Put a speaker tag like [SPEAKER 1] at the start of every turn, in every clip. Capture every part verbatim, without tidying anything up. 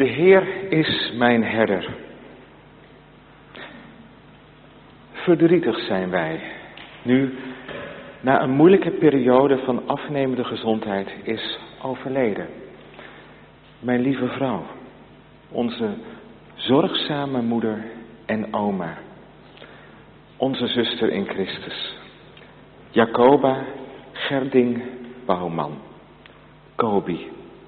[SPEAKER 1] De Heer is mijn herder. Verdrietig zijn wij, nu na een moeilijke periode van afnemende gezondheid is overleden. Mijn lieve vrouw, onze zorgzame moeder en oma, onze zuster in Christus, Jacoba Gerding Bouwman, Kobi.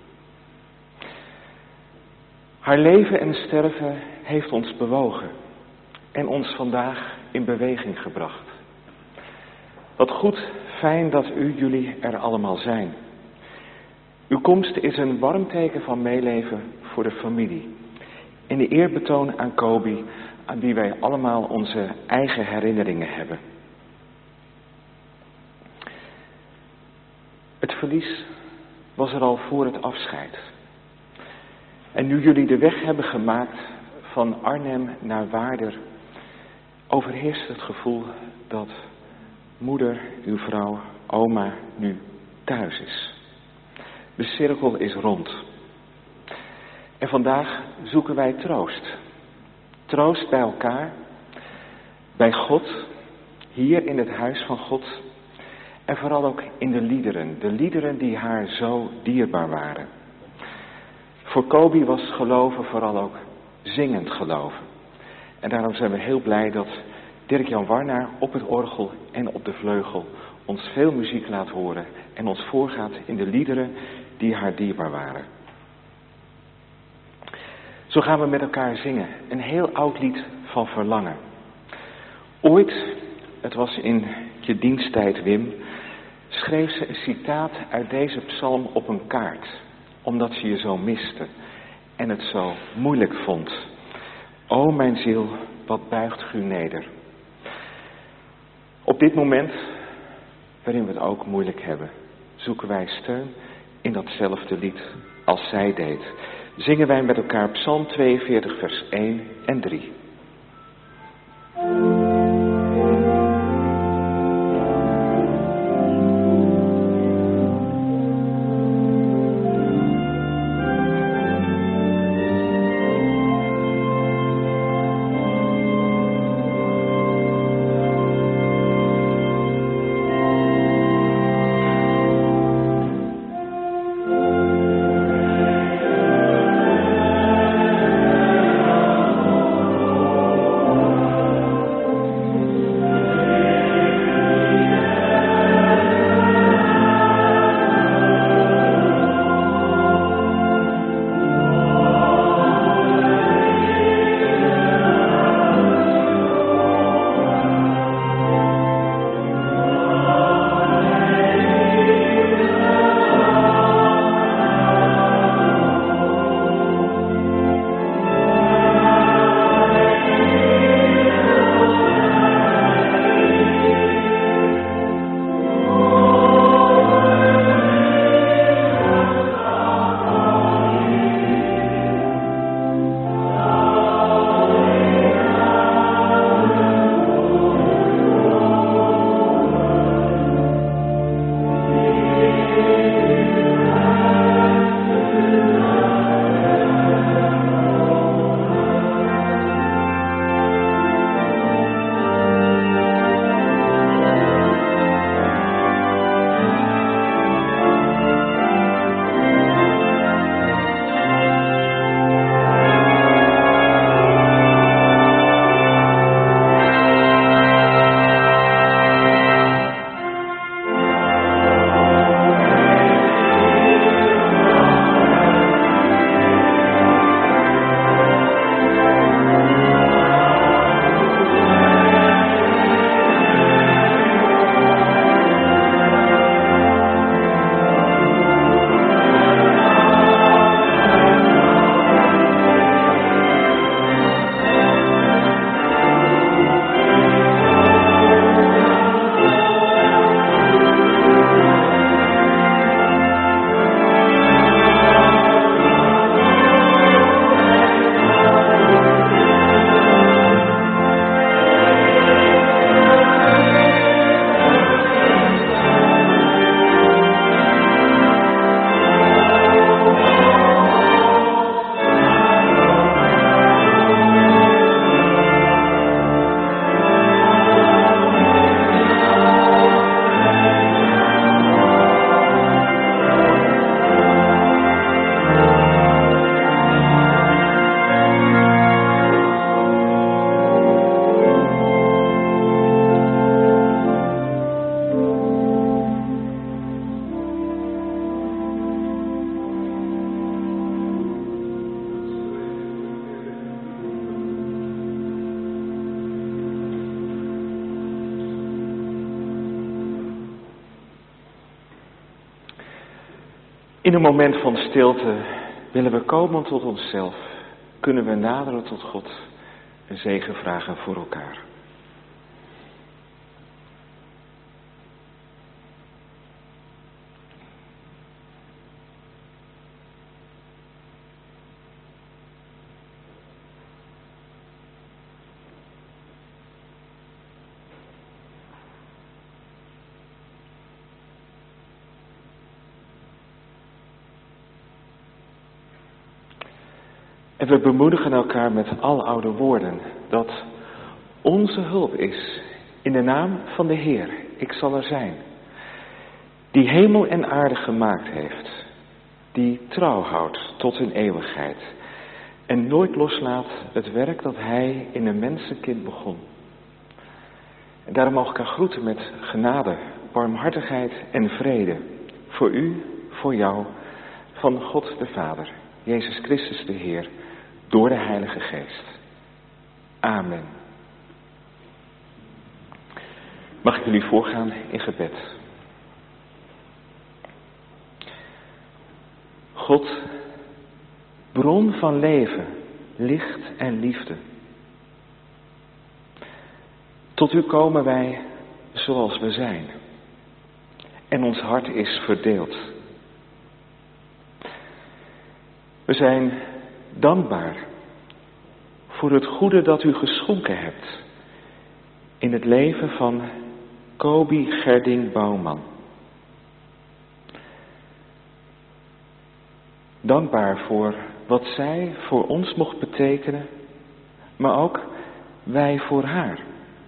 [SPEAKER 1] Haar leven en sterven heeft ons bewogen en ons vandaag in beweging gebracht. Wat goed, fijn dat u jullie er allemaal zijn. Uw komst is een warm teken van meeleven voor de familie. En de eerbetoon aan Kobi, aan wie wij allemaal onze eigen herinneringen hebben. Het verlies was er al voor het afscheid. En nu jullie de weg hebben gemaakt van Arnhem naar Waarder, overheerst het gevoel dat moeder, uw vrouw, oma nu thuis is. De cirkel is rond. En vandaag zoeken wij troost. Troost bij elkaar, bij God, hier in het huis van God. En vooral ook in de liederen, de liederen die haar zo dierbaar waren. Voor Kobi was geloven vooral ook zingend geloven. En daarom zijn we heel blij dat Dirk-Jan Warnaar op het orgel en op de vleugel ons veel muziek laat horen en ons voorgaat in de liederen die haar dierbaar waren. Zo gaan we met elkaar zingen, een heel oud lied van verlangen. Ooit, het was in je diensttijd Wim, schreef ze een citaat uit deze psalm op een kaart, omdat ze je zo miste en het zo moeilijk vond. O mijn ziel, wat buigt u neder. Op dit moment, waarin we het ook moeilijk hebben, zoeken wij steun in datzelfde lied als zij deed. Zingen wij met elkaar Psalm tweeënveertig vers één en drie.
[SPEAKER 2] O
[SPEAKER 1] In een moment van stilte willen we komen tot onszelf. Kunnen we naderen tot God. Een zegen vragen voor elkaar. En we bemoedigen elkaar met aloude woorden dat onze hulp is in de naam van de Heer. Ik zal er zijn. Die hemel en aarde gemaakt heeft. Die trouw houdt tot in eeuwigheid. En nooit loslaat het werk dat Hij in een mensenkind begon. En daarom mag ik elkaar groeten met genade, barmhartigheid en vrede. Voor u, voor jou, van God de Vader, Jezus Christus de Heer, door de Heilige Geest. Amen. Mag ik jullie voorgaan in gebed. God, bron van leven, licht en liefde. Tot u komen wij zoals we zijn. En ons hart is verdeeld. We zijn dankbaar voor het goede dat u geschonken hebt in het leven van Kobi Gerding Bouwman. Dankbaar voor wat zij voor ons mocht betekenen, maar ook wij voor haar.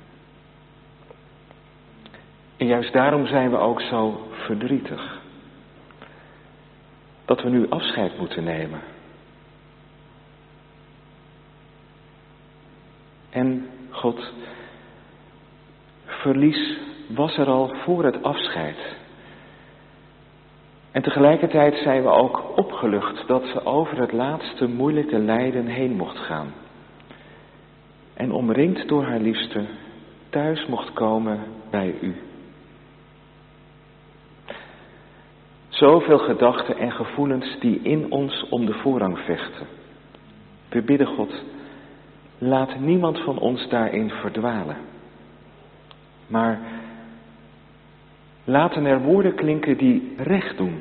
[SPEAKER 1] En juist daarom zijn we ook zo verdrietig. Dat we nu afscheid moeten nemen. En God, verlies was er al voor het afscheid. En tegelijkertijd zijn we ook opgelucht dat ze over het laatste moeilijke lijden heen mocht gaan. En omringd door haar liefste thuis mocht komen bij u. Zoveel gedachten en gevoelens die in ons om de voorrang vechten. We bidden God, laat niemand van ons daarin verdwalen. Maar laten er woorden klinken die recht doen.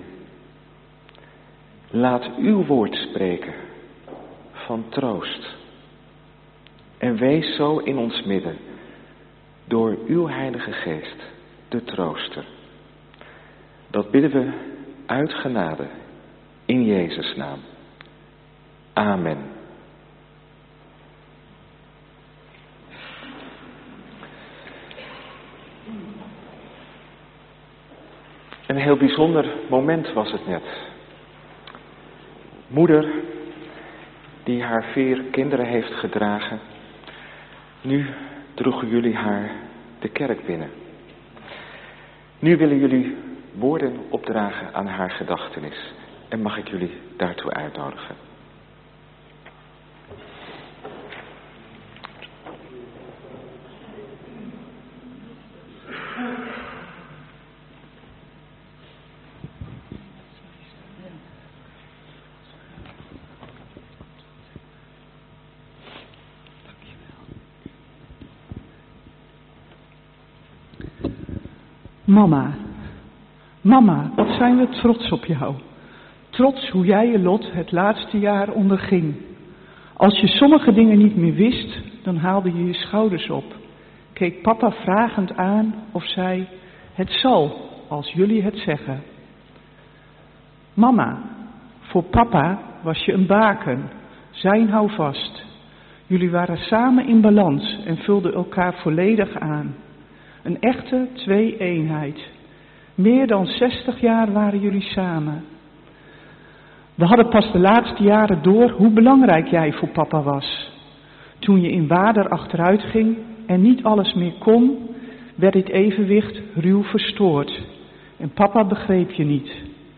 [SPEAKER 1] Laat uw woord spreken van troost. En wees zo in ons midden door uw Heilige Geest, de trooster. Dat bidden we uit genade in Jezus' naam. Amen. Een heel bijzonder moment was het net. Moeder die haar vier kinderen heeft gedragen. Nu droegen jullie haar de kerk binnen. Nu willen jullie woorden opdragen aan haar gedachtenis. En mag ik jullie daartoe uitnodigen.
[SPEAKER 2] Mama, mama, wat zijn we trots op jou. Trots hoe jij je lot het laatste jaar onderging. Als je sommige dingen niet meer wist, dan haalde je je schouders op. Keek papa vragend aan of zei, het zal, als jullie het zeggen. Mama, voor papa was je een baken, zijn houvast. Jullie waren samen in balans en vulden elkaar volledig aan. Een echte twee-eenheid. Meer dan zestig jaar waren jullie samen. We hadden pas de laatste jaren door hoe belangrijk jij voor papa was. Toen je in Waarder achteruit ging en niet alles meer kon, werd dit evenwicht ruw verstoord. En papa begreep je niet.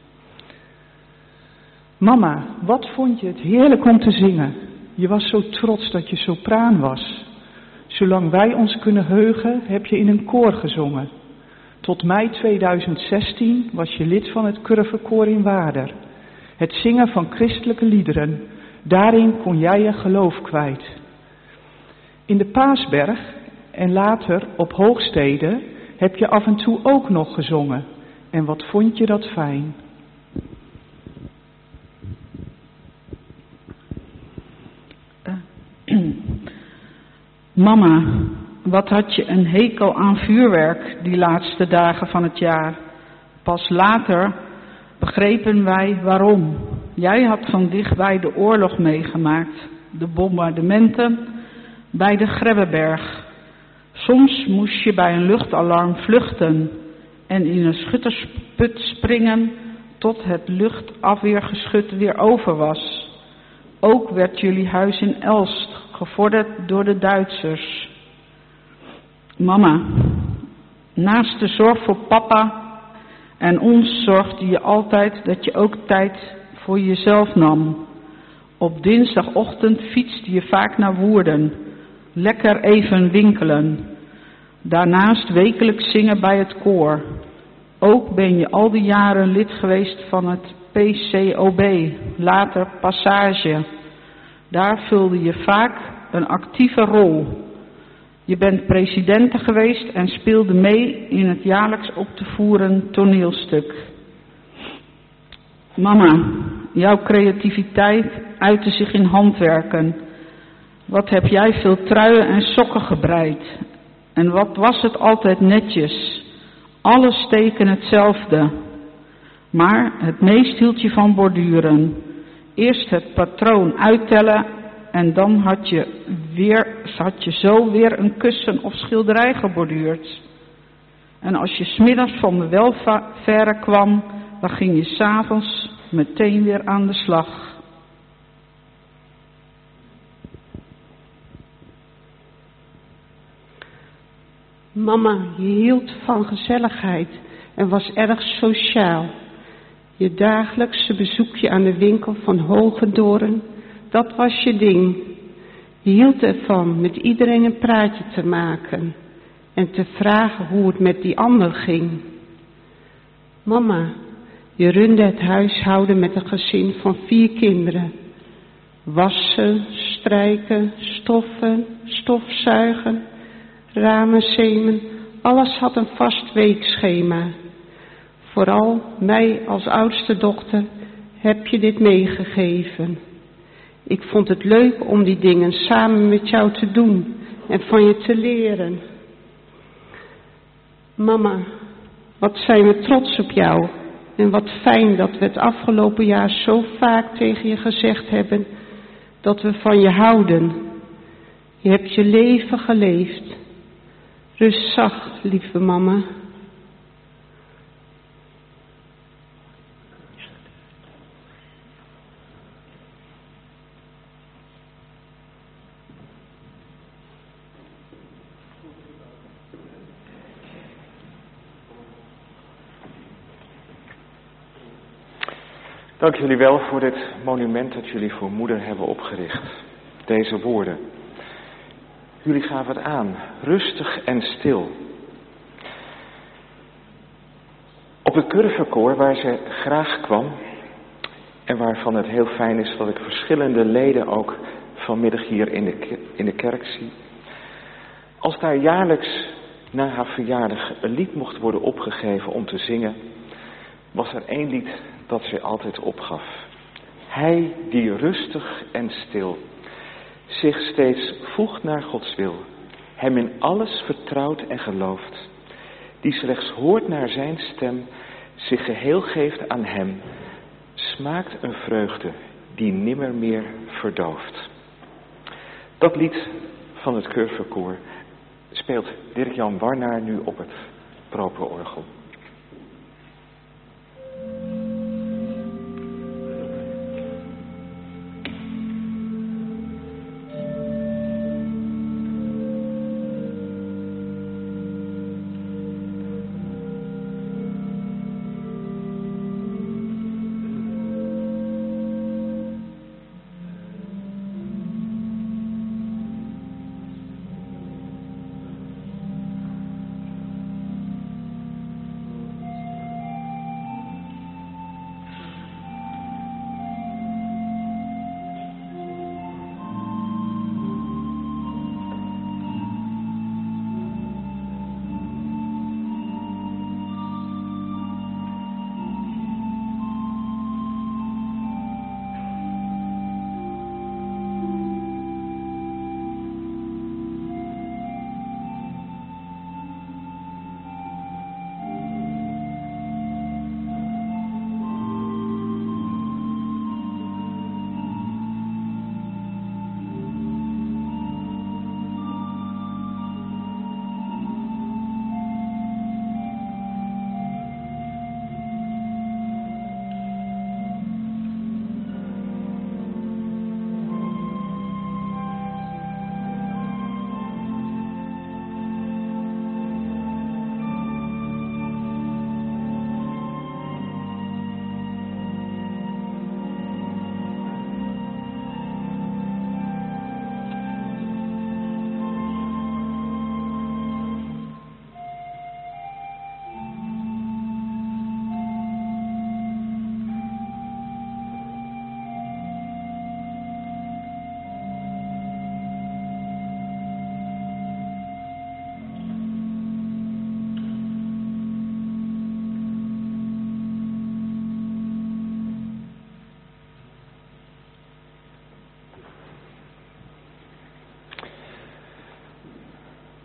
[SPEAKER 2] Mama, wat vond je het heerlijk om te zingen. Je was zo trots dat je sopraan was. Zolang wij ons kunnen heugen, heb je in een koor gezongen. Tot mei tweeduizend zestien was je lid van het Curvekoor in Waarder. Het zingen van christelijke liederen, daarin kon jij je geloof kwijt. In de Paasberg en later op Hoogstede heb je af en toe ook nog gezongen. En wat vond je dat fijn?
[SPEAKER 3] Mama, wat had je een hekel aan vuurwerk die laatste dagen van het jaar. Pas later begrepen wij waarom. Jij had van dichtbij de oorlog meegemaakt, de bombardementen bij de Grebbeberg. Soms moest je bij een luchtalarm vluchten en in een schuttersput springen tot het luchtafweergeschut weer over was. Ook werd jullie huis in Elst gevorderd door de Duitsers. Mama, naast de zorg voor papa en ons zorgde je altijd dat je ook tijd voor jezelf nam. Op dinsdagochtend fietste je vaak naar Woerden, lekker even winkelen. Daarnaast wekelijks zingen bij het koor. Ook ben je al die jaren lid geweest van het P C O B, later Passage. Daar vulde je vaak een actieve rol. Je bent presidente geweest en speelde mee in het jaarlijks op te voeren toneelstuk. Mama, jouw creativiteit uitte zich in handwerken. Wat heb jij veel truien en sokken gebreid. En wat was het altijd netjes. Alle steken hetzelfde. Maar het meest hield je van borduren. Eerst het patroon uittellen en dan had je, weer, had je zo weer een kussen of schilderij geborduurd. En als je 's middags van de welverre kwam, dan ging je 's avonds meteen weer aan de slag.
[SPEAKER 4] Mama, je hield van gezelligheid en was erg sociaal. Je dagelijkse bezoekje aan de winkel van Hogendoorn, dat was je ding. Je hield ervan met iedereen een praatje te maken en te vragen hoe het met die ander ging. Mama, je runde het huishouden met een gezin van vier kinderen. Wassen, strijken, stoffen, stofzuigen, ramen, zeemen, alles had een vast weekschema. Vooral mij als oudste dochter heb je dit meegegeven. Ik vond het leuk om die dingen samen met jou te doen en van je te leren. Mama, wat zijn we trots op jou en wat fijn dat we het afgelopen jaar zo vaak tegen je gezegd hebben dat we van je houden. Je hebt je leven geleefd. Rust zacht, lieve mama.
[SPEAKER 1] Dank jullie wel voor dit monument dat jullie voor moeder hebben opgericht. Deze woorden. Jullie gaven het aan, rustig en stil. Op het Curvekoor waar ze graag kwam en waarvan het heel fijn is dat ik verschillende leden ook vanmiddag hier in de, in de kerk zie. Als daar jaarlijks na haar verjaardag een lied mocht worden opgegeven om te zingen, was er één lied dat ze altijd opgaf. Hij die rustig en stil zich steeds voegt naar Gods wil, hem in alles vertrouwt en gelooft, die slechts hoort naar zijn stem, zich geheel geeft aan hem, smaakt een vreugde die nimmer meer verdooft. Dat lied van het Curvekoor speelt Dirk-Jan Warnaar nu op het properorgel.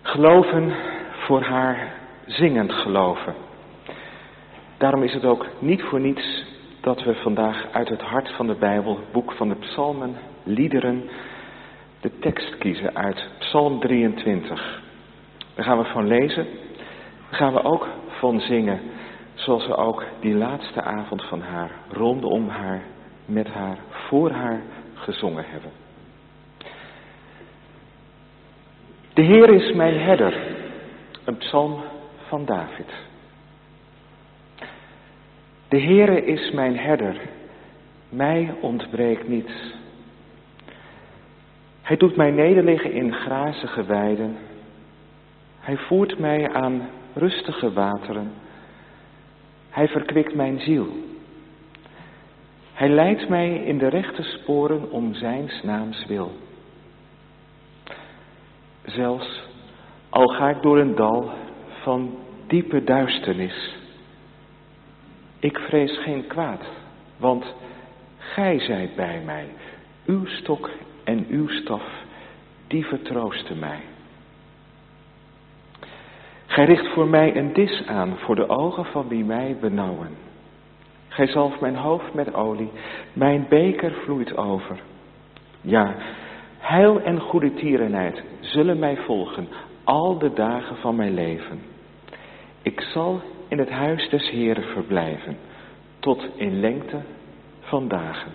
[SPEAKER 1] Geloven voor haar zingend geloven. Daarom is het ook niet voor niets dat we vandaag uit het hart van de Bijbel, het boek van de psalmen, liederen, de tekst kiezen uit Psalm drieëntwintig. Daar gaan we van lezen, daar gaan we ook van zingen, zoals we ook die laatste avond van haar, rondom haar, met haar, voor haar gezongen hebben. De Heer is mijn herder, een psalm van David. De Heere is mijn herder, mij ontbreekt niets. Hij doet mij nederliggen in grazige weiden. Hij voert mij aan rustige wateren. Hij verkwikt mijn ziel. Hij leidt mij in de rechte sporen om zijns naams wil. Zelfs al ga ik door een dal van diepe duisternis. Ik vrees geen kwaad, want gij zijt bij mij. Uw stok en uw staf, die vertroosten mij. Gij richt voor mij een dis aan voor de ogen van wie mij benauwen. Gij zalft mijn hoofd met olie, mijn beker vloeit over. Ja, heil en goede tierenheid zullen mij volgen al de dagen van mijn leven. Ik zal in het huis des Heeren verblijven, tot in lengte van dagen.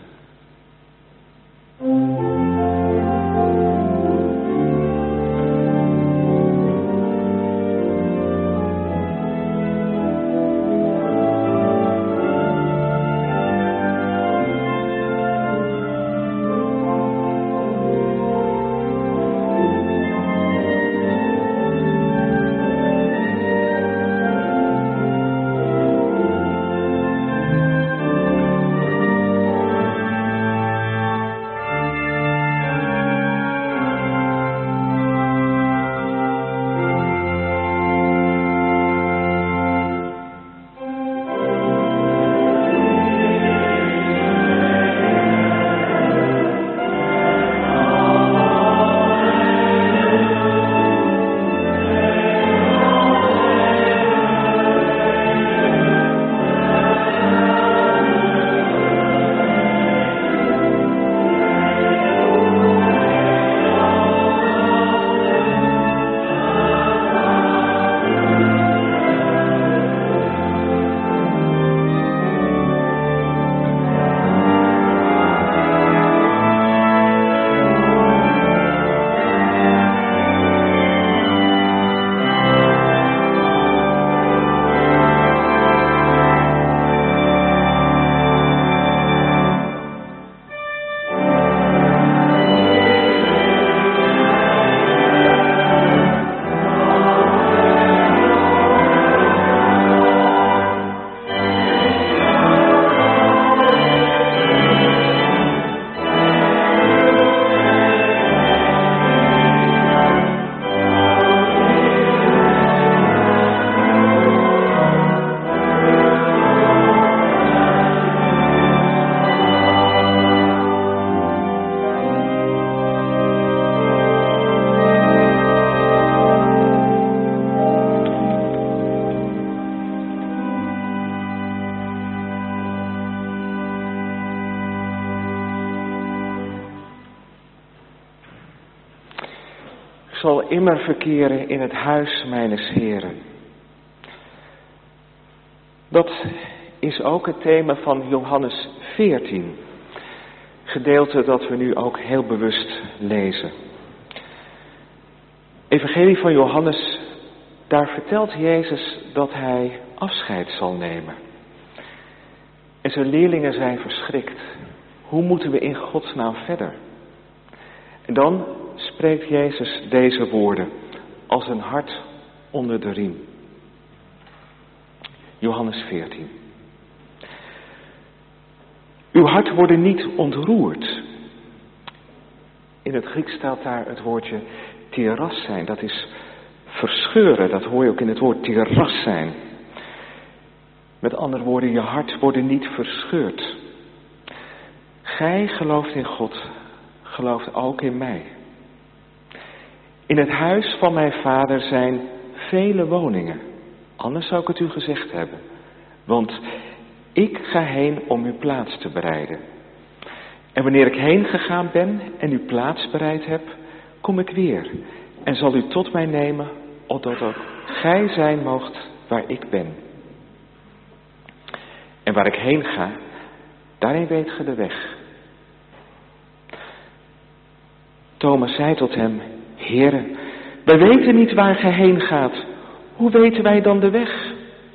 [SPEAKER 1] Ik zal immer verkeren in het huis mijnes Heren. Dat is ook het thema van Johannes veertien. Gedeelte dat we nu ook heel bewust lezen. Evangelie van Johannes, daar vertelt Jezus dat hij afscheid zal nemen. En zijn leerlingen zijn verschrikt. Hoe moeten we in Gods naam verder? En dan spreekt Jezus deze woorden als een hart onder de riem. Johannes veertien. Uw hart wordt niet ontroerd. In het Grieks staat daar het woordje tiras zijn. Dat is verscheuren. Dat hoor je ook in het woord tiras zijn. Met andere woorden, je hart wordt niet verscheurd. Gij gelooft in God, gelooft ook in mij. In het huis van mijn vader zijn vele woningen. Anders zou ik het u gezegd hebben. Want ik ga heen om u plaats te bereiden. En wanneer ik heen gegaan ben en u plaats bereid heb, kom ik weer en zal u tot mij nemen, opdat ook gij zijn moogt waar ik ben. En waar ik heen ga, daarin weet ge de weg. Thomas zei tot hem, Heere, wij weten niet waar gij heen gaat. Hoe weten wij dan de weg?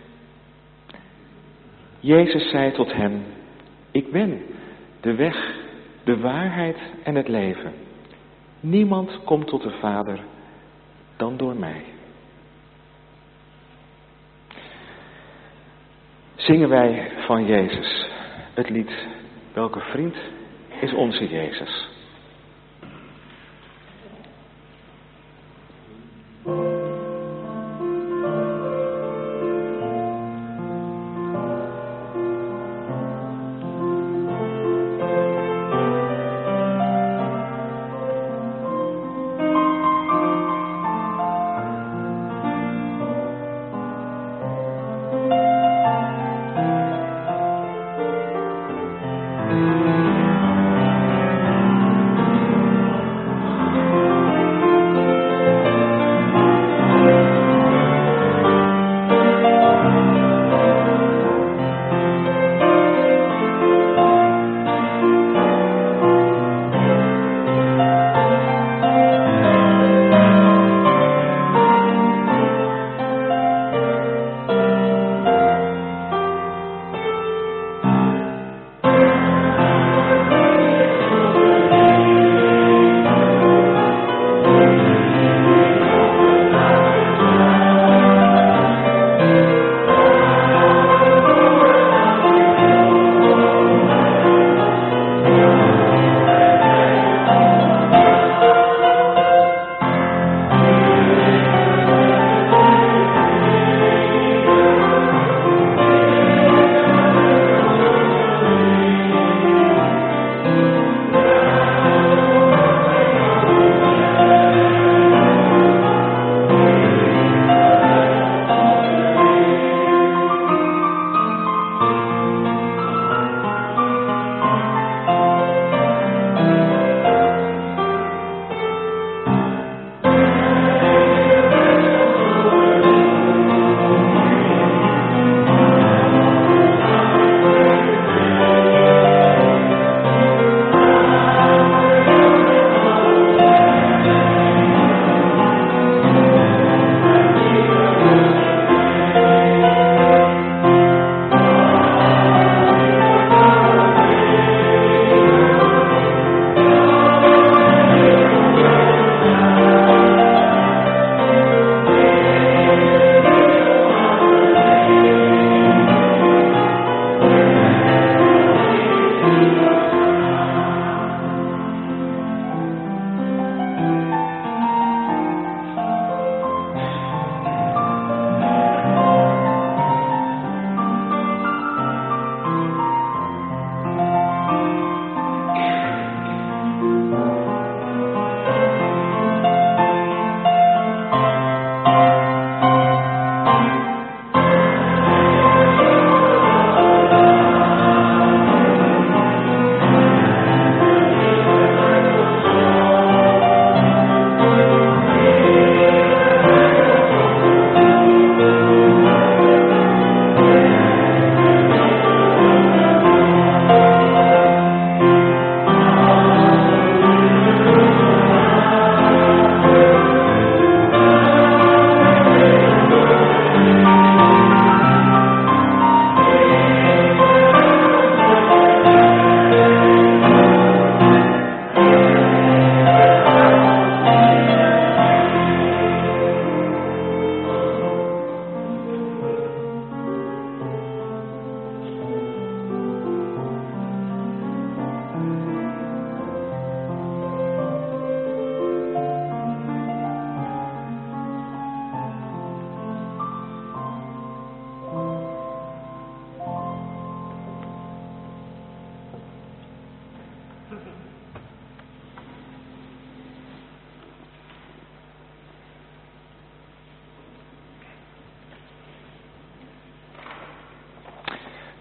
[SPEAKER 1] Jezus zei tot hem, ik ben de weg, de waarheid en het leven. Niemand komt tot de Vader dan door mij. Zingen wij van Jezus het lied, welke vriend is onze Jezus?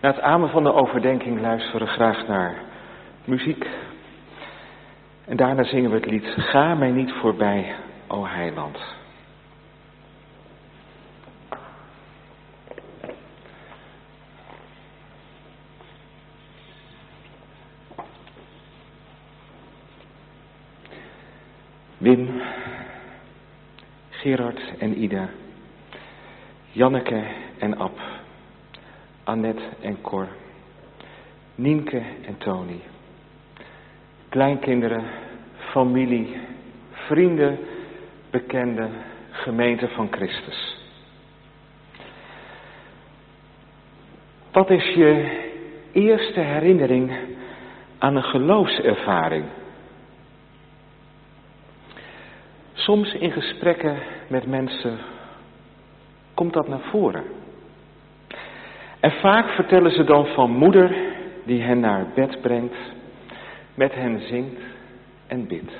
[SPEAKER 1] Na het amen van de overdenking luisteren we graag naar muziek. En daarna zingen we het lied Ga mij niet voorbij, o Heiland. Wim, Gerard en Ida, Janneke en Ab, Annette en Cor, Nienke en Tony, kleinkinderen, familie, vrienden, bekenden, gemeente van Christus. Wat is je eerste herinnering aan een geloofservaring? Soms in gesprekken met mensen komt dat naar voren. En vaak vertellen ze dan van moeder die hen naar bed brengt, met hen zingt en bidt.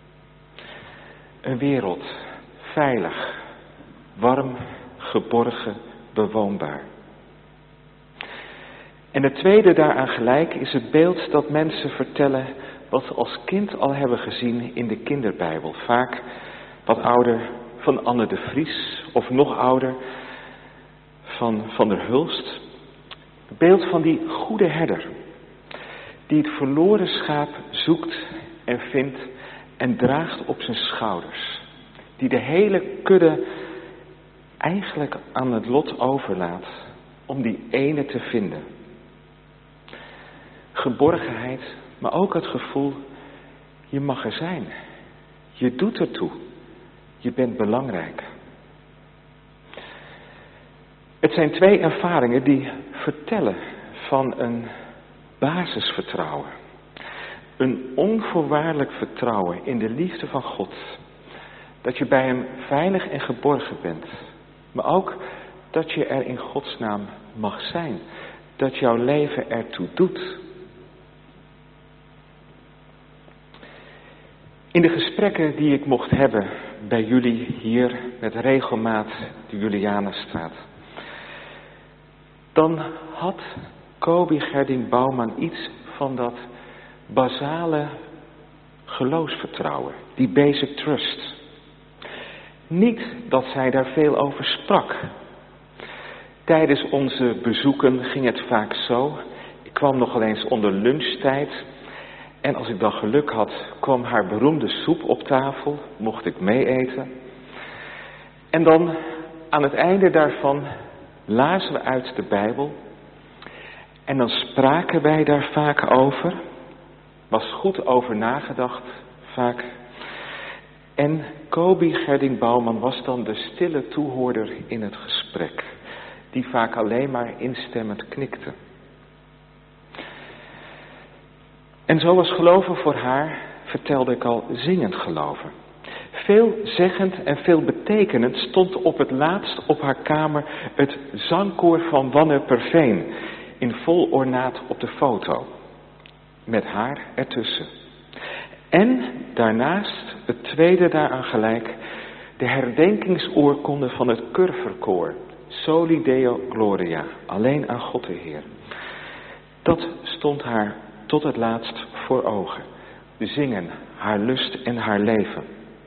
[SPEAKER 1] Een wereld, veilig, warm, geborgen, bewoonbaar. En het tweede daaraan gelijk is het beeld dat mensen vertellen wat ze als kind al hebben gezien in de kinderbijbel. Vaak wat ouder van Anne de Vries of nog ouder van Van der Hulst. Het beeld van die goede herder die het verloren schaap zoekt en vindt en draagt op zijn schouders. Die de hele kudde eigenlijk aan het lot overlaat om die ene te vinden. Geborgenheid, maar ook het gevoel, je mag er zijn. Je doet ertoe. Je bent belangrijk. Het zijn twee ervaringen die vertellen van een basisvertrouwen. Een onvoorwaardelijk vertrouwen in de liefde van God. Dat je bij hem veilig en geborgen bent. Maar ook dat je er in Gods naam mag zijn. Dat jouw leven ertoe doet. In de gesprekken die ik mocht hebben bij jullie hier met regelmaat de Julianenstraat, dan had Kobi Gerding Bouwman iets van dat basale geloofsvertrouwen, die basic trust. Niet dat zij daar veel over sprak. Tijdens onze bezoeken ging het vaak zo. Ik kwam nog eens onder lunchtijd. En als ik dan geluk had, kwam haar beroemde soep op tafel, mocht ik meeeten. En dan aan het einde daarvan lazen we uit de Bijbel. En dan spraken wij daar vaak over. Was goed over nagedacht, vaak. En Kobi Gerding Bouwman was dan de stille toehoorder in het gesprek. Die vaak alleen maar instemmend knikte. En zo was geloven voor haar, vertelde ik al, zingend geloven. Veelzeggend en veel betekenend stond op het laatst op haar kamer het zangkoor van Wanne Perveen in vol ornaat op de foto. Met haar ertussen. En daarnaast, het tweede daaraan gelijk, de herdenkingsoorkonde van het Curverkoor. Soli Deo Gloria, alleen aan God de Heer. Dat stond haar tot het laatst voor ogen. Zingen, haar lust en haar leven.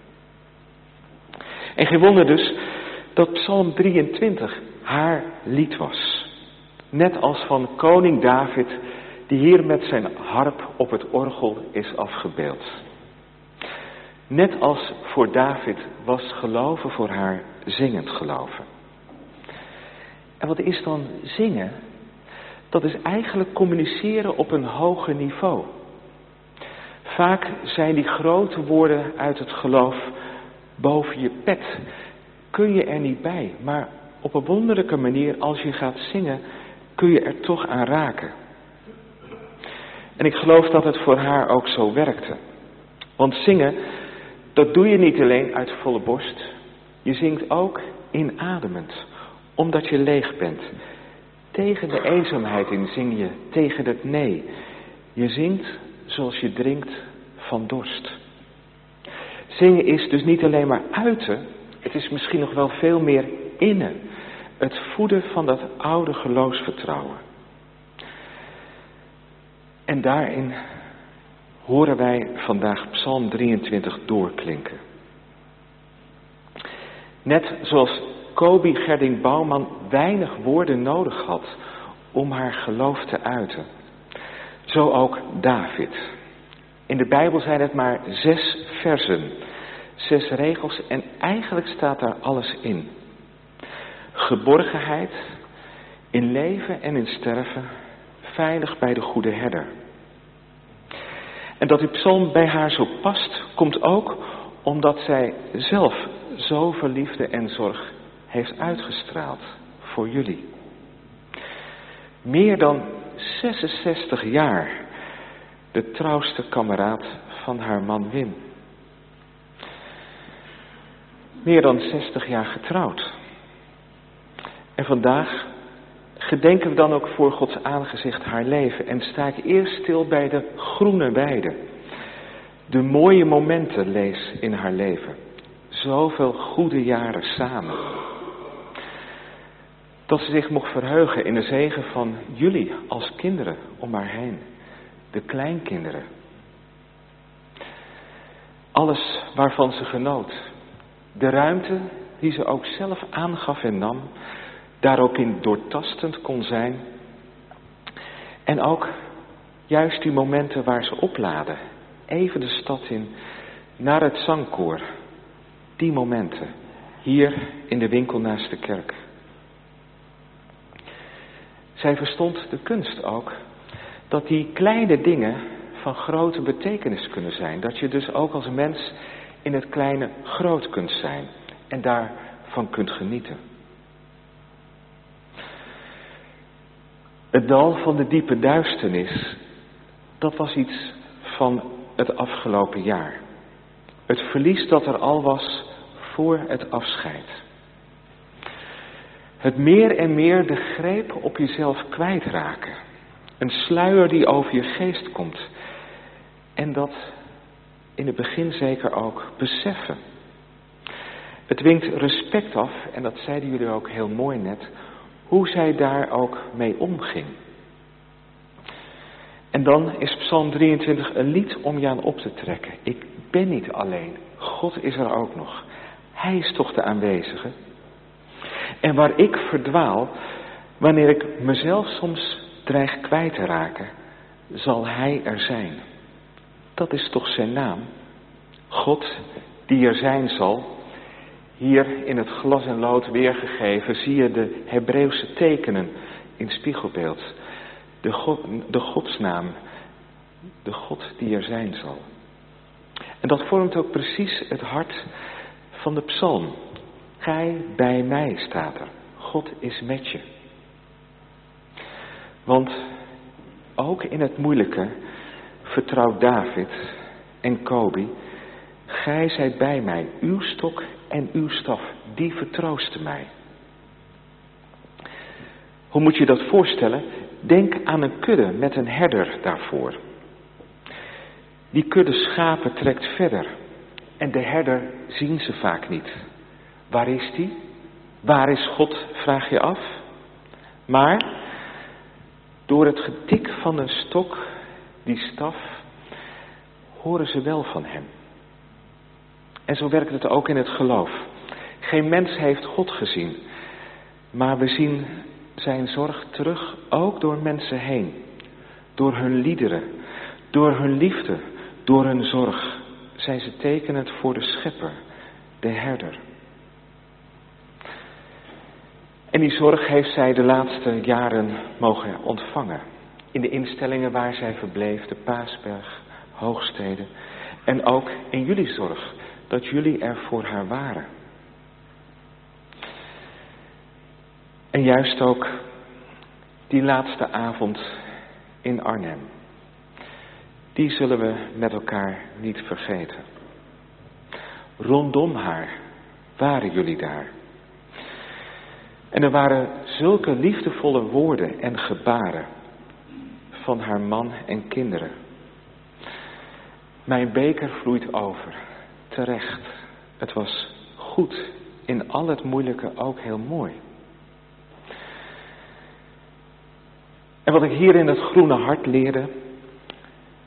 [SPEAKER 1] En geen wonder dus dat Psalm drieëntwintig haar lied was. Net als van koning David, die hier met zijn harp op het orgel is afgebeeld. Net als voor David was geloven voor haar zingend geloven. En wat is dan zingen? Dat is eigenlijk communiceren op een hoger niveau. Vaak zijn die grote woorden uit het geloof boven je pet. Kun je er niet bij. Maar op een wonderlijke manier, als je gaat zingen, kun je er toch aan raken. En ik geloof dat het voor haar ook zo werkte. Want zingen, dat doe je niet alleen uit volle borst. Je zingt ook inademend, omdat je leeg bent. Tegen de eenzaamheid in zing je, tegen het nee. Je zingt zoals je drinkt van dorst. Zingen is dus niet alleen maar uiten, het is misschien nog wel veel meer innen. Het voeden van dat oude geloofsvertrouwen. En daarin horen wij vandaag Psalm drieëntwintig doorklinken. Net zoals Kobi Gerding Bouwman weinig woorden nodig had om haar geloof te uiten, zo ook David. In de Bijbel zijn het maar zes versen, zes regels en eigenlijk staat daar alles in. Geborgenheid, in leven en in sterven, veilig bij de goede herder. En dat die psalm bij haar zo past, komt ook omdat zij zelf zoveel liefde en zorg heeft uitgestraald voor jullie. Meer dan zesenzestig jaar de trouwste kameraad van haar man Wim. Meer dan zestig jaar getrouwd. En vandaag gedenken we dan ook voor Gods aangezicht haar leven en sta ik eerst stil bij de groene weide. De mooie momenten lees in haar leven. Zoveel goede jaren samen. Dat ze zich mocht verheugen in de zegen van jullie als kinderen om haar heen. De kleinkinderen. Alles waarvan ze genoot. De ruimte die ze ook zelf aangaf en nam. Daar ook in doortastend kon zijn. En ook juist die momenten waar ze opladen. Even de stad in, naar het zangkoor. Die momenten, hier in de winkel naast de kerk. Zij verstond de kunst ook, dat die kleine dingen van grote betekenis kunnen zijn. Dat je dus ook als mens in het kleine groot kunt zijn en daarvan kunt genieten. Het dal van de diepe duisternis, dat was iets van het afgelopen jaar. Het verlies dat er al was voor het afscheid. Het meer en meer de greep op jezelf kwijtraken. Een sluier die over je geest komt. En dat in het begin zeker ook beseffen. Het dwingt respect af, en dat zeiden jullie ook heel mooi net, hoe zij daar ook mee omging. En dan is Psalm drieëntwintig een lied om je aan op te trekken. Ik ben niet alleen, God is er ook nog. Hij is toch de aanwezige. En waar ik verdwaal, wanneer ik mezelf soms dreig kwijt te raken, zal Hij er zijn. Dat is toch zijn naam. God die er zijn zal. Hier in het glas en lood weergegeven zie je de Hebreeuwse tekenen in spiegelbeeld. De, God, de Godsnaam, de God die er zijn zal. En dat vormt ook precies het hart van de psalm. Gij bij mij staat er. God is met je. Want ook in het moeilijke vertrouwt David en Kobi. Gij zijt bij mij, uw stok en uw staf, die vertroosten mij. Hoe moet je dat voorstellen? Denk aan een kudde met een herder daarvoor. Die kudde schapen trekt verder. En de herder zien ze vaak niet. Waar is die? Waar is God, vraag je af. Maar door het getik van een stok, die staf, horen ze wel van hem. En zo werkt het ook in het geloof. Geen mens heeft God gezien. Maar we zien zijn zorg terug ook door mensen heen. Door hun liederen, door hun liefde, door hun zorg. Zijn ze tekenend voor de schepper, de herder. En die zorg heeft zij de laatste jaren mogen ontvangen. In de instellingen waar zij verbleef, de Paasberg, Hoogstede. En ook in jullie zorg, dat jullie er voor haar waren. En juist ook die laatste avond in Arnhem. Die zullen we met elkaar niet vergeten. Rondom haar waren jullie daar. En er waren zulke liefdevolle woorden en gebaren van haar man en kinderen. Mijn beker vloeit over, terecht. Het was goed, in al het moeilijke ook heel mooi. En wat ik hier in het groene hart leerde,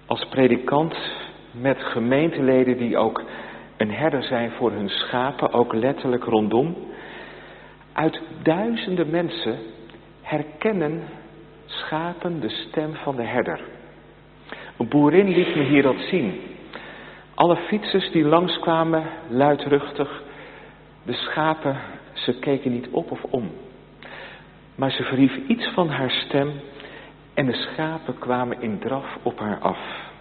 [SPEAKER 1] als predikant met gemeenteleden die ook een herder zijn voor hun schapen, ook letterlijk rondom. Uit duizenden mensen herkennen schapen de stem van de herder. Een boerin liet me hier dat zien. Alle fietsers die langskwamen, luidruchtig, de schapen, ze keken niet op of om. Maar ze verhief iets van haar stem en de schapen kwamen in draf op haar af.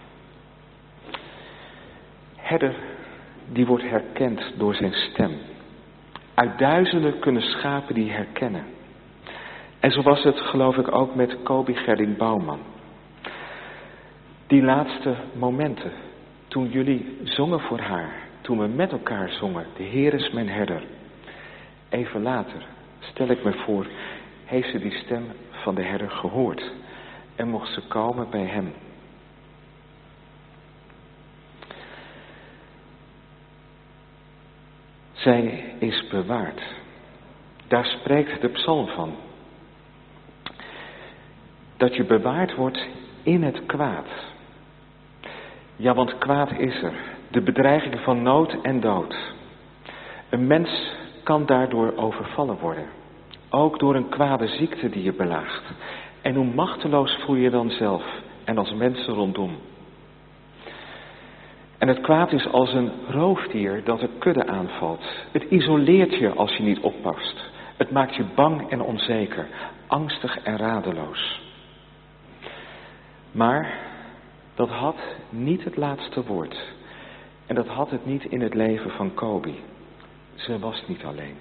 [SPEAKER 1] Herder, die wordt herkend door zijn stem. Uit duizenden kunnen schapen die herkennen. En zo was het, geloof ik, ook met Kobi Gerding Bouwman. Die laatste momenten, toen jullie zongen voor haar, toen we met elkaar zongen, de Heer is mijn herder. Even later, stel ik me voor, heeft ze die stem van de herder gehoord en mocht ze komen bij hem. Zij is bewaard. Daar spreekt de psalm van. Dat je bewaard wordt in het kwaad. Ja, want kwaad is er. De bedreiging van nood en dood. Een mens kan daardoor overvallen worden. Ook door een kwade ziekte die je belaagt. En hoe machteloos voel je dan zelf en als mensen rondom. En het kwaad is als een roofdier dat een kudde aanvalt. Het isoleert je als je niet oppast. Het maakt je bang en onzeker, angstig en radeloos. Maar dat had niet het laatste woord. En dat had het niet in het leven van Kobi. Ze was niet alleen.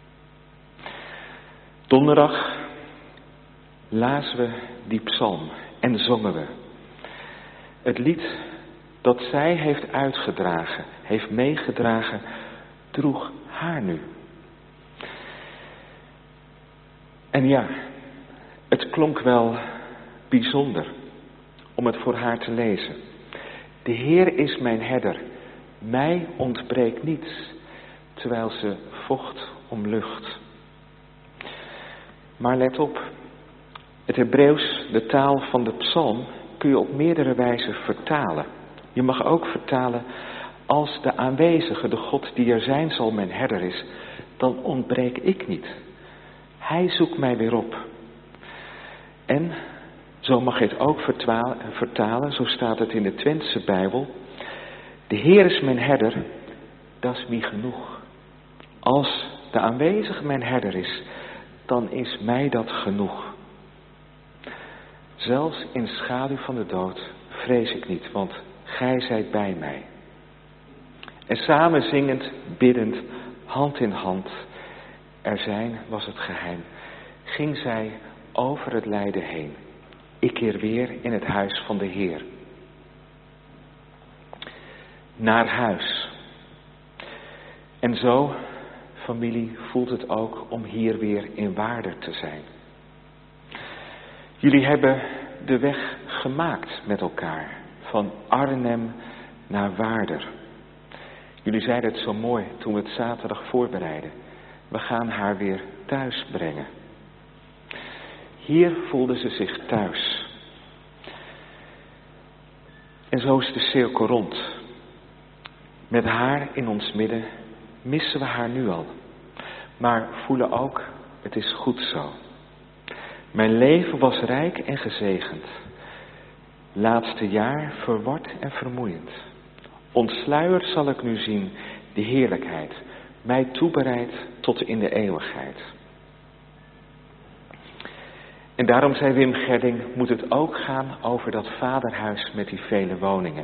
[SPEAKER 1] Donderdag lazen we die psalm en zongen we. Het lied dat zij heeft uitgedragen, heeft meegedragen, droeg haar nu. En ja, het klonk wel bijzonder om het voor haar te lezen. De Heer is mijn herder, mij ontbreekt niets, terwijl ze vocht om lucht. Maar let op, het Hebreeuws, de taal van de psalm, kun je op meerdere wijzen vertalen. Je mag ook vertalen, als de aanwezige, de God die er zijn zal, mijn herder is, dan ontbreek ik niet. Hij zoekt mij weer op. En, zo mag je het ook vertalen, zo staat het in de Twentse Bijbel. De Heer is mijn herder, dat is mij genoeg. Als de aanwezige mijn herder is, dan is mij dat genoeg. Zelfs in schaduw van de dood vrees ik niet, want gij zijt bij mij. En samen zingend, biddend, hand in hand, er zijn was het geheim, ging zij over het lijden heen. Ik keer weer in het huis van de Heer. Naar huis. En zo, familie, voelt het ook om hier weer in Waarder te zijn. Jullie hebben de weg gemaakt met elkaar. Van Arnhem naar Waarder. Jullie zeiden het zo mooi toen we het zaterdag voorbereiden. We gaan haar weer thuis brengen. Hier voelde ze zich thuis. En zo is de cirkel rond. Met haar in ons midden missen we haar nu al. Maar voelen ook, het is goed zo. Mijn leven was rijk en gezegend. Laatste jaar verward en vermoeiend. Ontsluierd zal ik nu zien de heerlijkheid, mij toebereid tot in de eeuwigheid. En daarom, zei Wim Gerding, moet het ook gaan over dat vaderhuis met die vele woningen.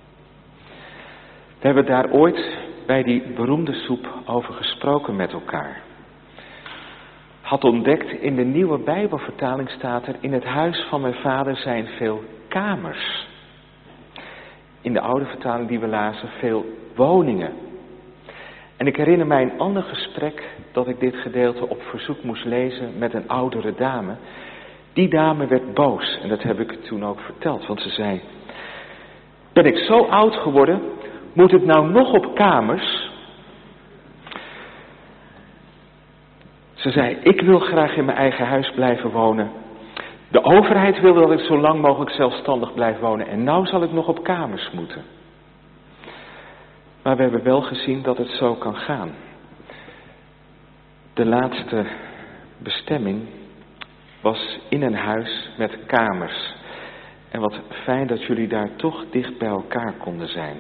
[SPEAKER 1] We hebben daar ooit bij die beroemde soep over gesproken met elkaar. Had ontdekt, in de nieuwe Bijbelvertaling staat er, in het huis van mijn vader zijn veel kamers. In de oude vertaling die we lazen, veel woningen. En ik herinner mij een ander gesprek dat ik dit gedeelte op verzoek moest lezen met een oudere dame. Die dame werd boos en dat heb ik toen ook verteld, want ze zei: ben ik zo oud geworden, moet het nou nog op kamers? Ze zei, ik wil graag in mijn eigen huis blijven wonen. De overheid wil dat ik zo lang mogelijk zelfstandig blijf wonen en nou zal ik nog op kamers moeten. Maar we hebben wel gezien dat het zo kan gaan. De laatste bestemming was in een huis met kamers. En wat fijn dat jullie daar toch dicht bij elkaar konden zijn.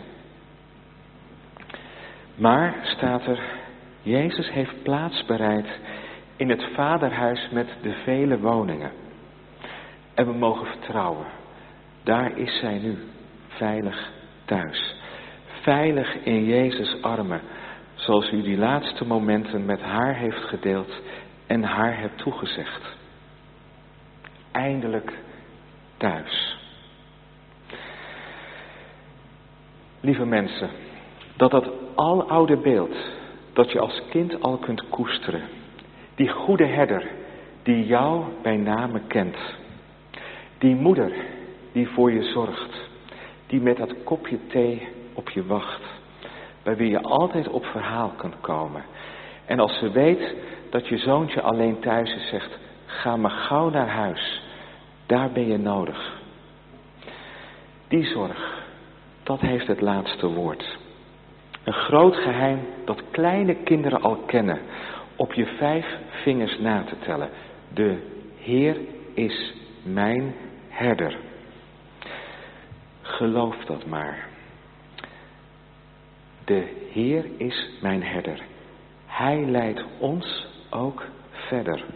[SPEAKER 1] Maar, staat er, Jezus heeft plaats bereid in het vaderhuis met de vele woningen. En we mogen vertrouwen, daar is zij nu, veilig thuis. Veilig in Jezus' armen, zoals u die laatste momenten met haar heeft gedeeld en haar hebt toegezegd. Eindelijk thuis. Lieve mensen, dat dat aloude beeld dat je als kind al kunt koesteren, die goede herder die jou bij name kent, die moeder die voor je zorgt, die met dat kopje thee op je wacht, bij wie je altijd op verhaal kunt komen. En als ze weet dat je zoontje alleen thuis is, zegt, ga maar gauw naar huis, daar ben je nodig. Die zorg, dat heeft het laatste woord. Een groot geheim dat kleine kinderen al kennen, op je vijf vingers na te tellen. De Heer is mijn herder. Geloof dat maar. De Heer is mijn herder. Hij leidt ons ook verder.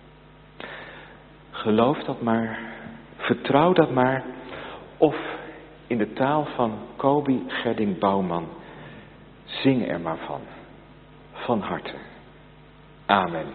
[SPEAKER 1] Geloof dat maar. Vertrouw dat maar. Of in de taal van Kobi Gerding Bouwman, zing er maar van. Van harte. Amen.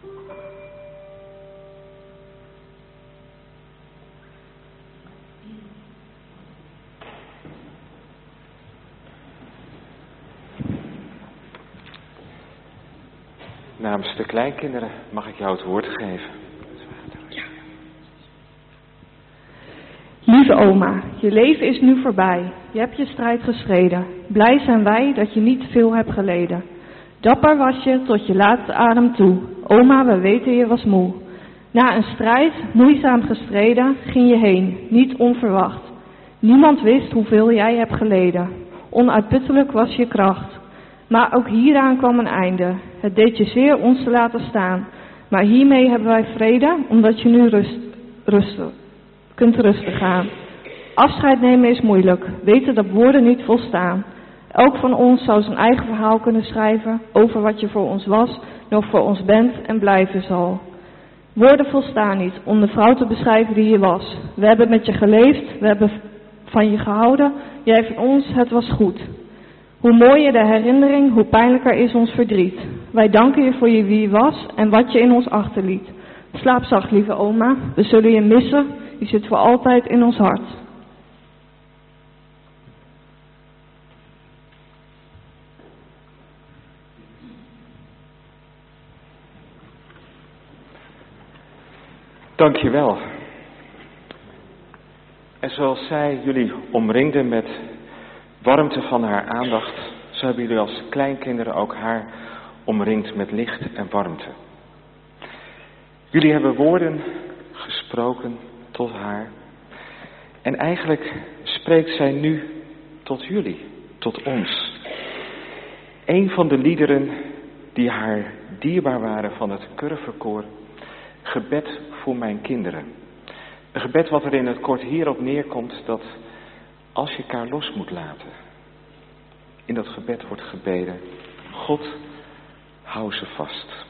[SPEAKER 1] Namens de kleinkinderen mag ik jou het woord geven.
[SPEAKER 5] Ja. Lieve oma, je leven is nu voorbij. Je hebt je strijd gestreden. Blij zijn wij dat je niet veel hebt geleden. Dapper was je tot je laatste adem toe. Oma, we weten je was moe. Na een strijd, moeizaam gestreden, ging je heen, niet onverwacht. Niemand wist hoeveel jij hebt geleden. Onuitputtelijk was je kracht. Maar ook hieraan kwam een einde. Het deed je zeer ons te laten staan. Maar hiermee hebben wij vrede, omdat je nu rust, rusten, kunt rusten gaan. Afscheid nemen is moeilijk. Weten dat woorden niet volstaan. Elk van ons zou zijn eigen verhaal kunnen schrijven over wat je voor ons was, nog voor ons bent en blijven zal. Woorden volstaan niet om de vrouw te beschrijven die je was. We hebben met je geleefd, we hebben van je gehouden, jij van ons, het was goed. Hoe mooier de herinnering, hoe pijnlijker is ons verdriet. Wij danken je voor je wie je was en wat je in ons achterliet. Slaap zacht, lieve oma, we zullen je missen, je zit voor altijd in ons hart.
[SPEAKER 1] Dank je wel. En zoals zij jullie omringde met warmte van haar aandacht, zo hebben jullie als kleinkinderen ook haar omringd met licht en warmte. Jullie hebben woorden gesproken tot haar. En eigenlijk spreekt zij nu tot jullie, tot ons. Een van de liederen die haar dierbaar waren van het Curvekoor, gebed voor mijn kinderen. Een gebed wat er in het kort hierop neerkomt dat als je elkaar los moet laten, in dat gebed wordt gebeden, God, hou ze vast.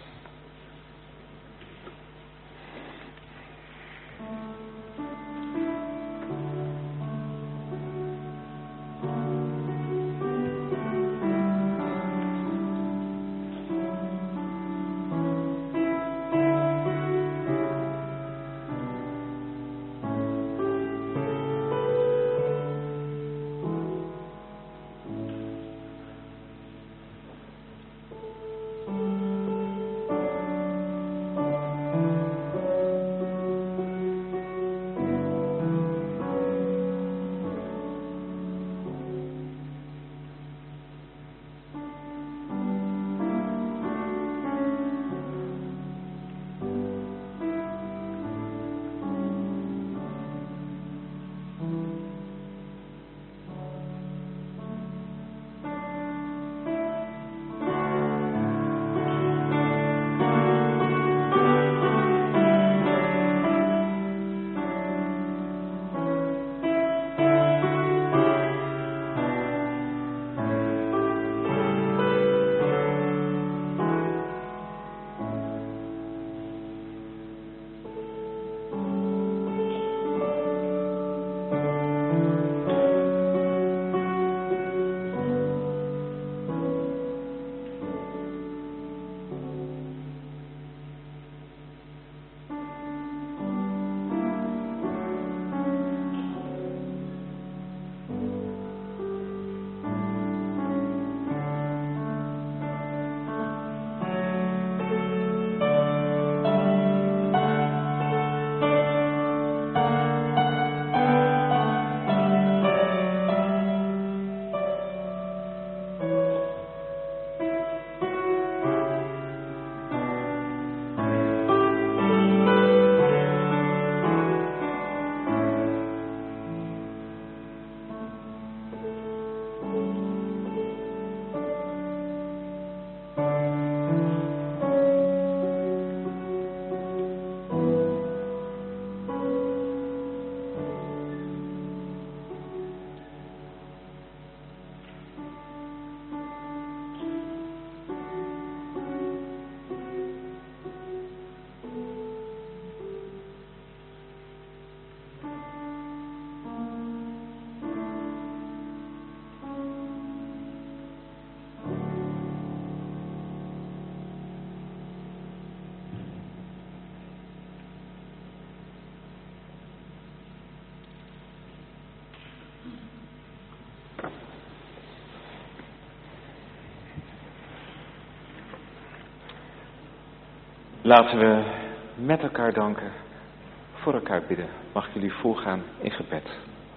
[SPEAKER 1] Laten we met elkaar danken, voor elkaar bidden. Mag ik jullie voorgaan in gebed.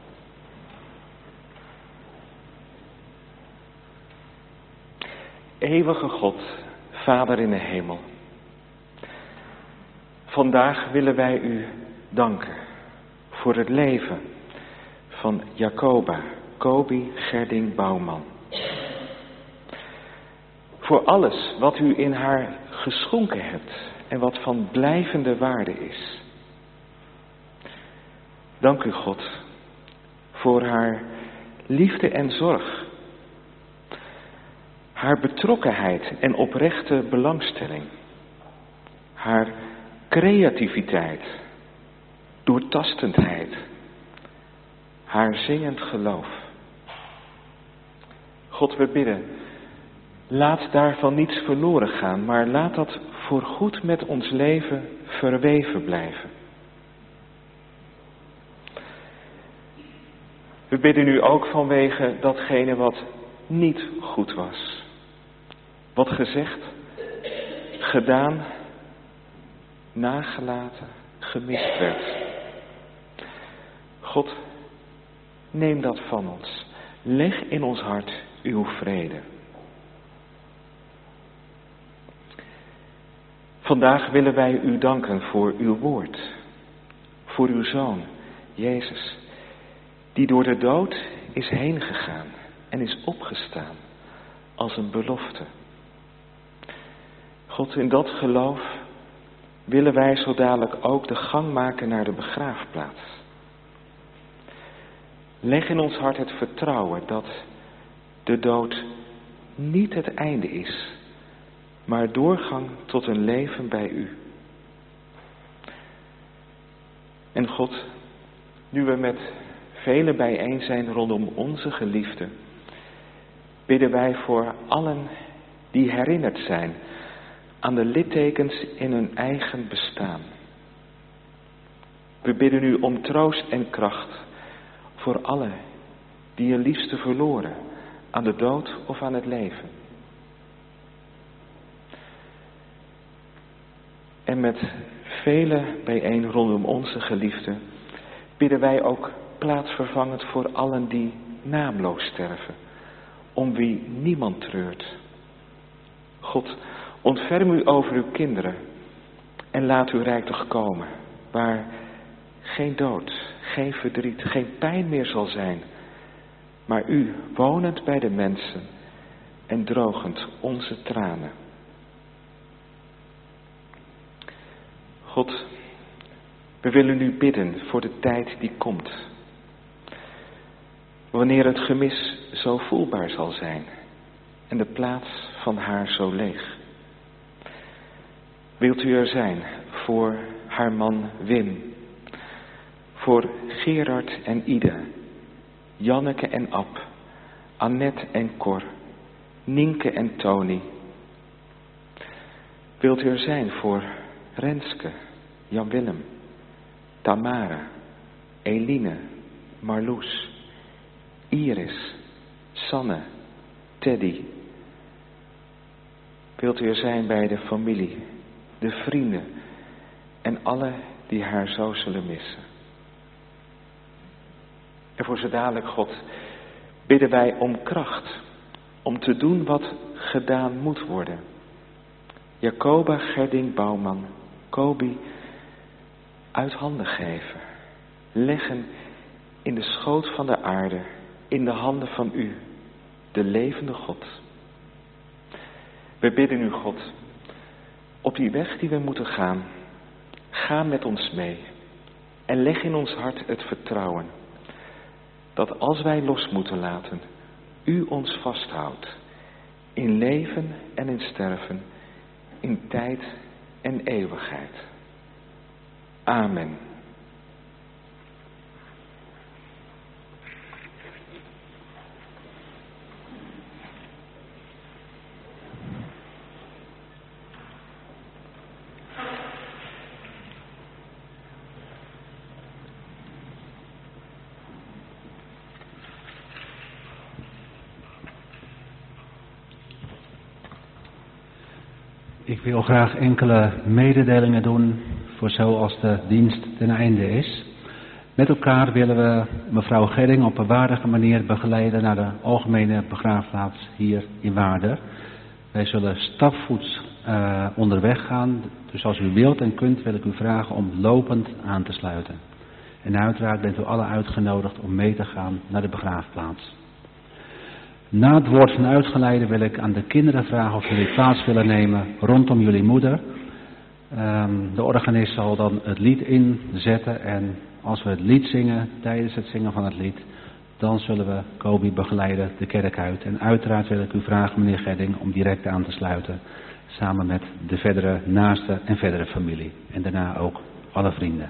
[SPEAKER 1] Eeuwige God, Vader in de hemel. Vandaag willen wij u danken voor het leven van Jacoba, Kobi Gerding Bouwman. Voor alles wat u in haar geschonken hebt en wat van blijvende waarde is. Dank u God voor haar liefde en zorg. Haar betrokkenheid en oprechte belangstelling. Haar creativiteit, doortastendheid. Haar zingend geloof. God, we bidden, laat daarvan niets verloren gaan, maar laat dat voorgoed met ons leven verweven blijven. We bidden nu ook vanwege datgene wat niet goed was. Wat gezegd, gedaan, nagelaten, gemist werd. God, neem dat van ons. Leg in ons hart uw vrede. Vandaag willen wij u danken voor uw woord. Voor uw Zoon, Jezus, die door de dood is heen gegaan en is opgestaan als een belofte. God, in dat geloof willen wij zo dadelijk ook de gang maken naar de begraafplaats. Leg in ons hart het vertrouwen dat de dood niet het einde is, maar doorgang tot een leven bij u. En God, nu we met velen bijeen zijn rondom onze geliefde, bidden wij voor allen die herinnerd zijn aan de littekens in hun eigen bestaan. We bidden u om troost en kracht voor allen die je liefste verloren aan de dood of aan het leven. En met velen bijeen rondom onze geliefde bidden wij ook plaatsvervangend voor allen die naamloos sterven, om wie niemand treurt. God, ontferm u over uw kinderen en laat uw rijk toch komen, waar geen dood, geen verdriet, geen pijn meer zal zijn, maar u wonend bij de mensen en drogend onze tranen. God, we willen u bidden voor de tijd die komt, wanneer het gemis zo voelbaar zal zijn en de plaats van haar zo leeg. Wilt u er zijn voor haar man Wim, voor Gerard en Ida, Janneke en Ab, Annette en Cor, Nienke en Tony. Wilt u er zijn voor Renske, Jan-Willem, Tamara, Eline, Marloes, Iris, Sanne, Teddy. Wilt u er zijn bij de familie, de vrienden en alle die haar zo zullen missen. En voor zo dadelijk, God, bidden wij om kracht om te doen wat gedaan moet worden. Jacoba Gerding Bouwman, Kobi, uit handen geven, leggen in de schoot van de aarde, in de handen van u, de levende God. We bidden u, God, op die weg die we moeten gaan, ga met ons mee en leg in ons hart het vertrouwen dat als wij los moeten laten, u ons vasthoudt, in leven en in sterven, in tijd en eeuwigheid. Amen.
[SPEAKER 6] Ik wil graag enkele mededelingen doen voor zoals de dienst ten einde is. Met elkaar willen we mevrouw Gedding op een waardige manier begeleiden naar de algemene begraafplaats hier in Waarder. Wij zullen stapvoets uh, onderweg gaan, dus als u wilt en kunt wil ik u vragen om lopend aan te sluiten. En uiteraard bent u alle uitgenodigd om mee te gaan naar de begraafplaats. Na het woord van uitgeleide wil ik aan de kinderen vragen of jullie plaats willen nemen rondom jullie moeder. Um, de organist zal dan het lied inzetten en als we het lied zingen, tijdens het zingen van het lied, dan zullen we Kobi begeleiden de kerk uit. En uiteraard wil ik u vragen, meneer Gedding, om direct aan te sluiten, samen met de verdere naaste en verdere familie. En daarna ook alle vrienden.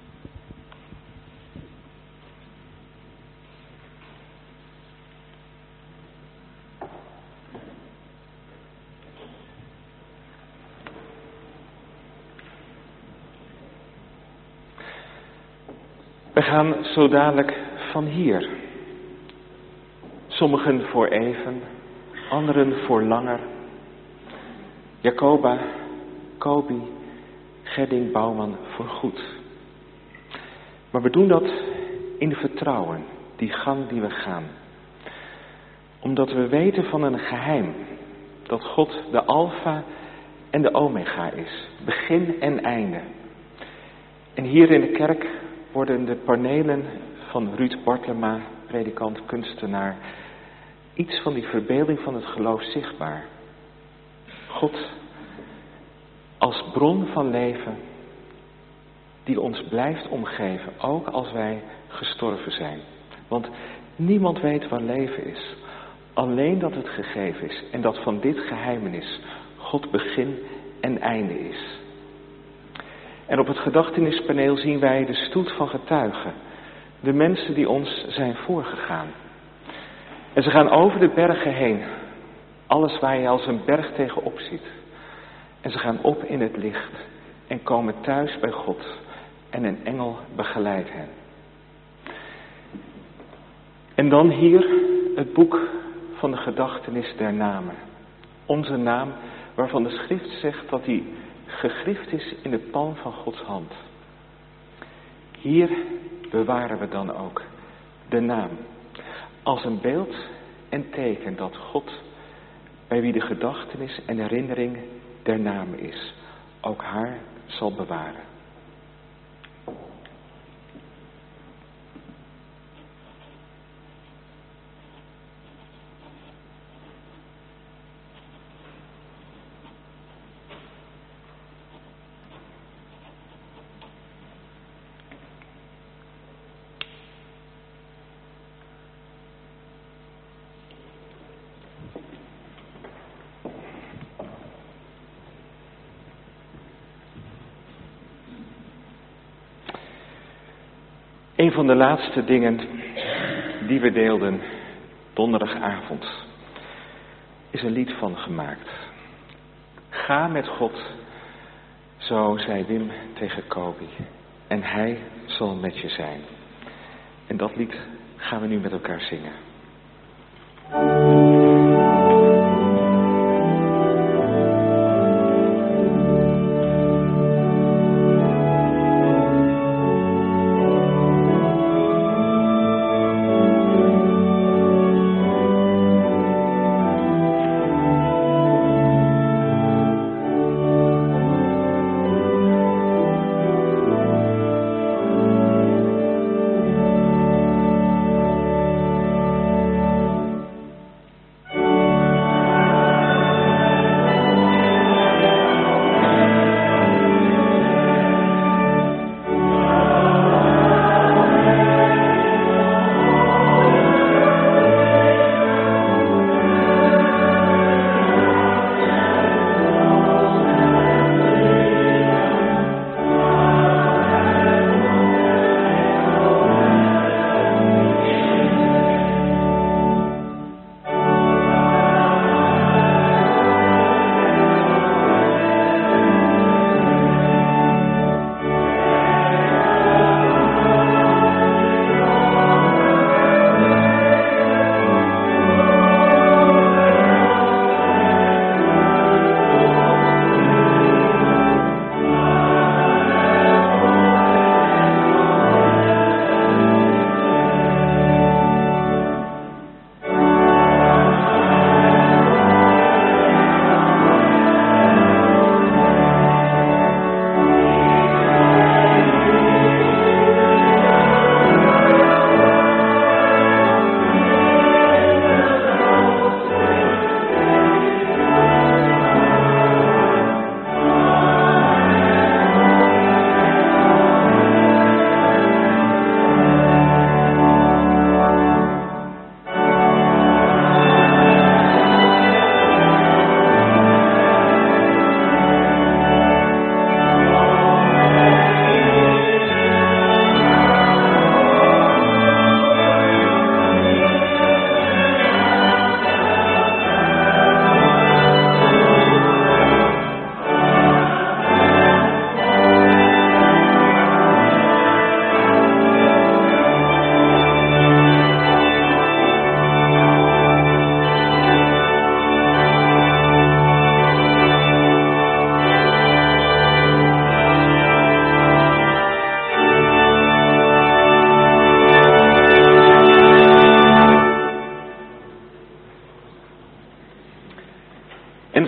[SPEAKER 1] We gaan zo dadelijk van hier. Sommigen voor even, anderen voor langer. Jacoba, Kobi, Gedding, Bouwman voor goed. Maar we doen dat in vertrouwen, die gang die we gaan. Omdat we weten van een geheim, dat God de Alfa en de Omega is, begin en einde. En hier in de kerk worden de panelen van Ruud Bartlema, predikant, kunstenaar, iets van die verbeelding van het geloof zichtbaar. God als bron van leven die ons blijft omgeven, ook als wij gestorven zijn. Want niemand weet wat leven is, alleen dat het gegeven is en dat van dit geheimenis God begin en einde is. En op het gedachtenispaneel zien wij de stoet van getuigen. De mensen die ons zijn voorgegaan. En ze gaan over de bergen heen. Alles waar je als een berg tegenop ziet. En ze gaan op in het licht. En komen thuis bij God. En een engel begeleidt hen. En dan hier het boek van de gedachtenis der namen. Onze naam waarvan de schrift zegt dat die gegrift is in de palm van Gods hand. Hier bewaren we dan ook de naam. Als een beeld en teken dat God, bij wie de gedachtenis en herinnering der naam is, ook haar zal bewaren. Een van de laatste dingen die we deelden donderdagavond is een lied van gemaakt. Ga met God, zo zei Wim tegen Kobi, en hij zal met je zijn. En dat lied gaan we nu met elkaar zingen.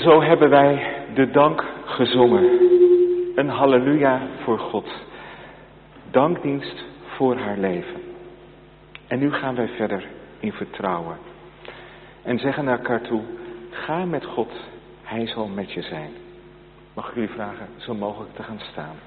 [SPEAKER 1] Zo hebben wij de dank gezongen. Een halleluja voor God. Dankdienst voor haar leven. En nu gaan wij verder in vertrouwen. En zeggen naar elkaar toe, ga met God, hij zal met je zijn. Mag ik jullie vragen zo mogelijk te gaan staan.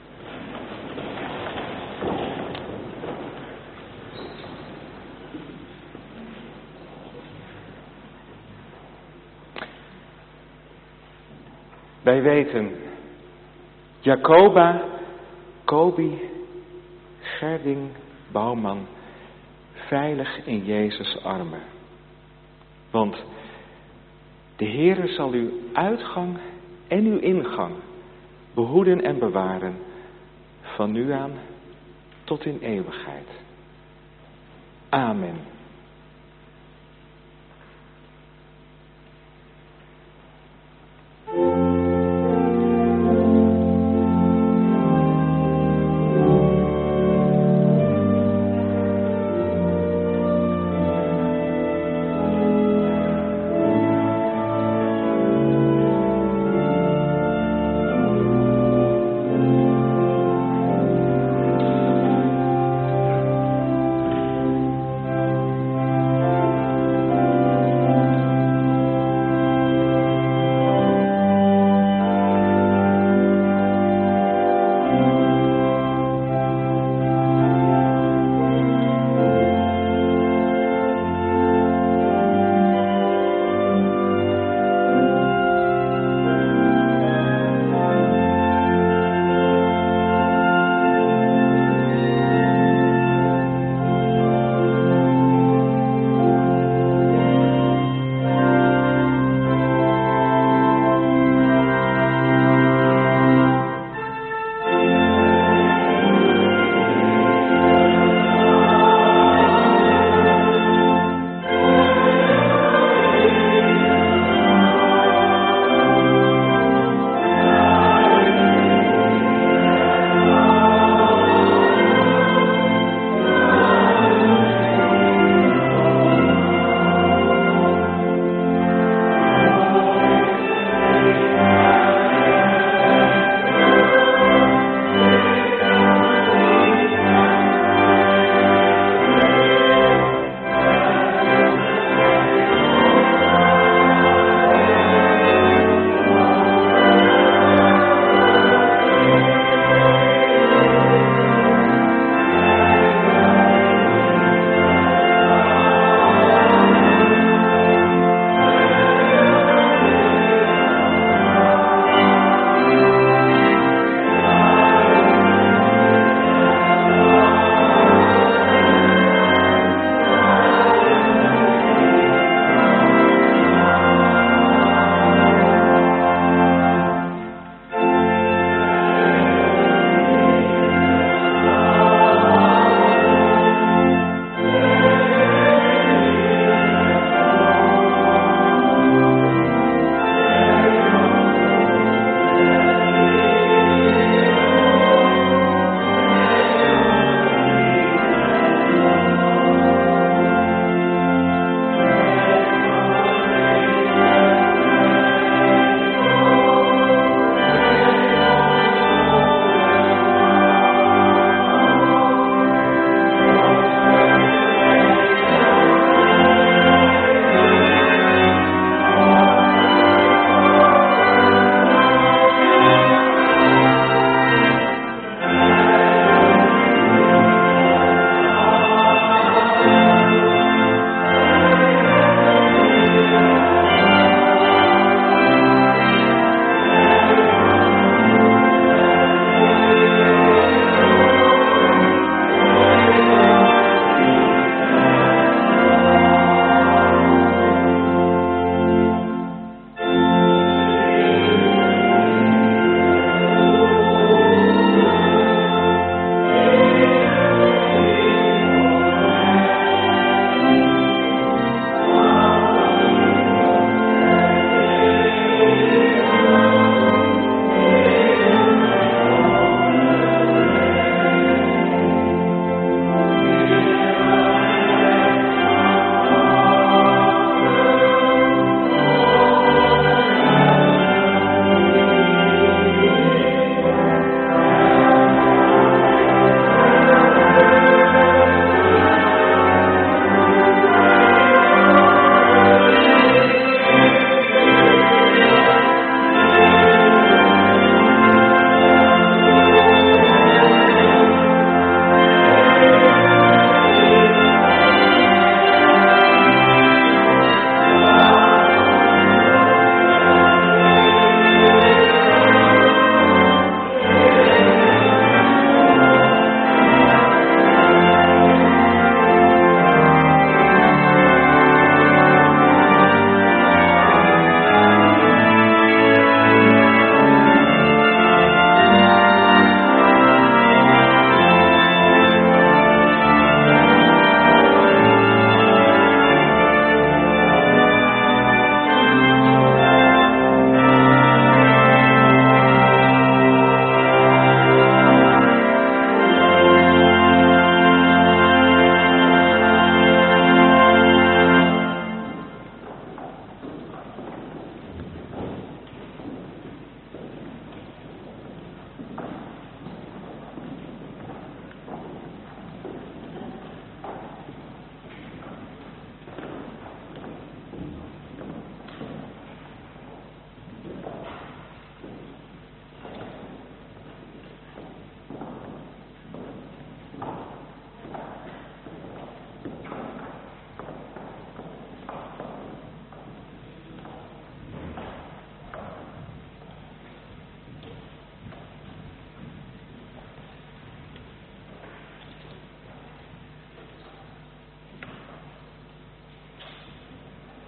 [SPEAKER 1] Wij weten, Jacoba, Kobi, Gerding, Bouwman, veilig in Jezus' armen. Want de Heere zal uw uitgang en uw ingang behoeden en bewaren, van nu aan tot in eeuwigheid. Amen.